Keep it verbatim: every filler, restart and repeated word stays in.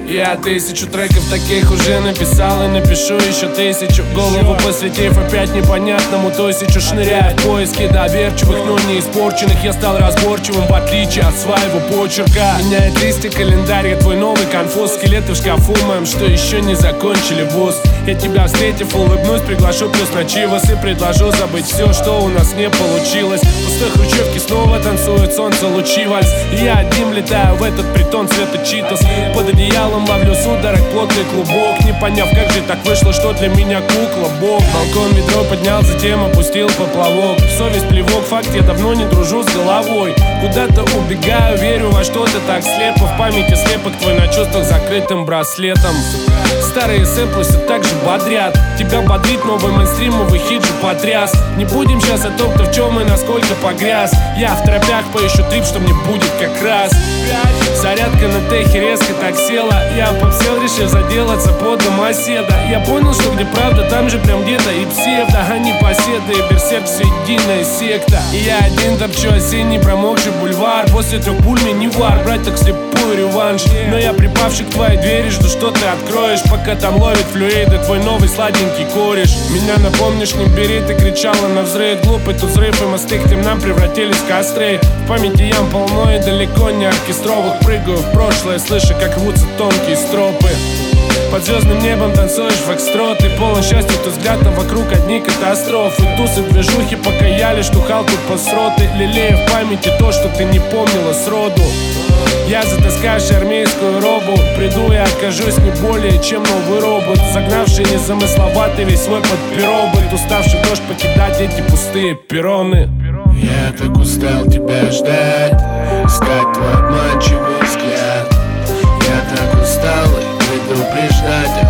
Я тысячу треков таких уже написал и напишу еще тысячу. Голову посвятив опять непонятному тысячу. Шныряя в поиске доверчивых, но не испорченных. Я стал разборчивым в отличие от своего почерка. Меняет листья календаря, твой новый конфуз. Скелеты в шкафу моем, что еще не закончили вуз. Я тебя встретив, улыбнусь, приглашу плюс на чивос и предложу забыть все, что у нас не получилось. В пустой хрущевке снова танцует солнце, лучи вальс. И я одним летаю в этот притон цвета читос. Под одеялом ловлю судорог плотный клубок, не поняв, как же так вышло, что для меня кукла бог. Балкон метро поднял, затем опустил поплавок. В совесть плевок, факт, я давно не дружу с головой. Куда-то убегаю, верю во что-то так слепо. В памяти слепок твой на чувствах закрытым браслетом. Старые сэмплы все так же бодрят. Тебя бодрит новый мейнстримовый хит же потряс. Не будем сейчас о том, кто в чем и насколько погряз. Я в тропях поищу трип, что мне будет как раз. Зарядка на техе резко так села. Я попсел, решив заделаться под домоседа. Я понял, что где правда, там же прям где-то и псевдо. А не поседа и берсерк, все единая секта. И я один топчу осенний промокший бульвар. После трех пуль мне не вар, брать так слепую реванш. Но я припавший к твоей двери, жду, что ты откроешь. Пока там ловит флюиды твой новый сладенький кореш. Меня напомнишь, не бери, ты кричала на взрыв. Глупый тут взрыв, и мосты к темнам превратились в костры. В памяти ям полно и далеко не оркестровых. Прыгаю в прошлое, слыша, как рвутся тонкие стропы. Под звездным небом танцуешь фокстрот. И полон счастья, то взгляд, там вокруг одни катастрофы. Тусы, движухи, покаяли, штухал тут посроты. Лелея в памяти то, что ты не помнила сроду. Я затаскавший армейскую робу. Приду и окажусь не более чем новый робот, загнавший незамысловатый весь свой под перо быть. Уставший дождь покидать эти пустые перроны. Я так устал тебя ждать, искать твой обманчивый взгляд. Я так устал и предупреждать